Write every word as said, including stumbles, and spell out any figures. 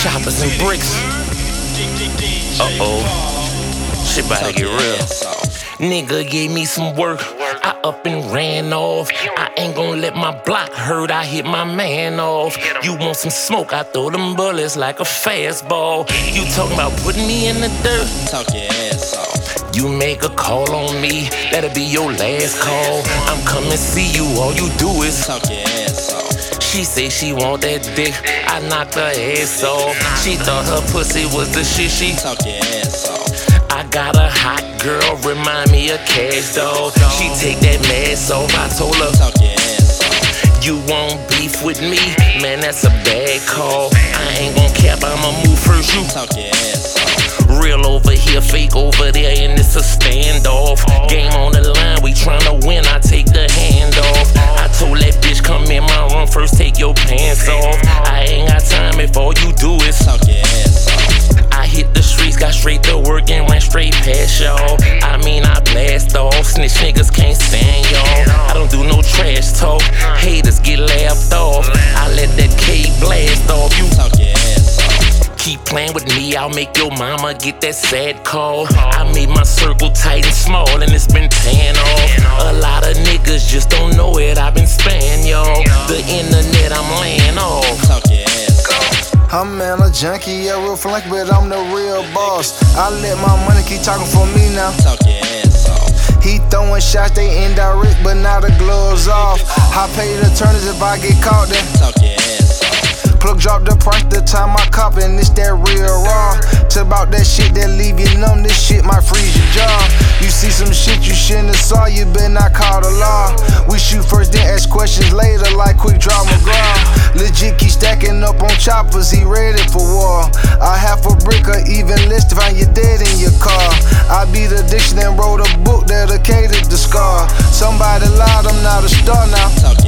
choppers and bricks. Uh-oh, shit about to get real. Nigga gave me some work, I up and ran off. I ain't gon' let my block hurt, I hit my man off. You want some smoke, I throw them bullets like a fastball. You talking about putting me in the dirt? Talk your ass off. You make a call on me, that'll be your last call. I'm coming see you, all you do is talk your ass off. She say she want that dick, I knocked her ass off. She thought her pussy was the shit, she talk your ass off. I got a hot girl, remind me of Cash Doll. She take that mask off, I told her talk your ass off. You want beef with me? Man, that's a bad call. I ain't gon' cap, I'ma move first, you talk your ass off. Real over here, fake over there, and it's a standoff. Game on the line, we tryna win, I take the hand off. I told that bitch come in my room, first take your pants off. I ain't got time if all you do is talk your ass off. I hit the streets, got straight to work and ran straight past y'all. I mean I blast off, snitch niggas can't stand y'all. I don't do no trash talk, haters get laughed off. I let that K blast off, you talk your ass off. Keep playing with me, I'll make your mama get that sad call. I made my circle tight and small and it's been paying off. A lot of niggas just don't know it, I've been spanning y'all. The internet I'm laying off. Talk your ass off. I'm man a junkie, yeah, real flank, but I'm the real boss. I let my money keep talking for me now. Talk your ass off. He throwing shots, they indirect, but now the gloves off. I pay the attorneys if I get caught then. Talk your ass off. Plug drop the price the time I cop, and it's that real raw. Till about that shit that leave you numb, this shit might freeze your jaw. You see some shit you shouldn't have saw, you better not call the law. We shoot first, then ask questions later, like quick draw McGraw. Legit keep stacking up on choppers, he ready for war. I half a brick or even less to find you dead in your car. I beat addiction and wrote a book dedicated to Scar. Somebody lied, I'm not a star now. Talk